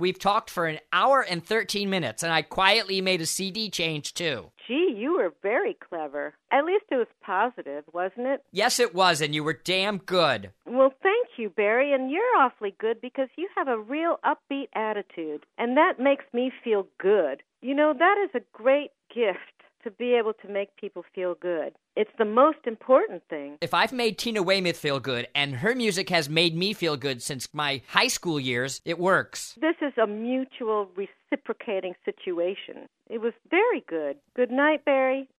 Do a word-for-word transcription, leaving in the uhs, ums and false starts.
we've talked for an hour and thirteen minutes, and I quietly made a C D change, too. Gee, you were very clever. At least it was positive, wasn't it? Yes, it was, and you were damn good. Well, thank you, Barry, and you're awfully good because you have a real upbeat attitude, and that makes me feel good. You know, that is a great gift to be able to make people feel good. It's the most important thing. If I've made Tina Weymouth feel good, and her music has made me feel good since my high school years, it works. This is a mutual reciprocating situation. It was very good. Good night, Barry.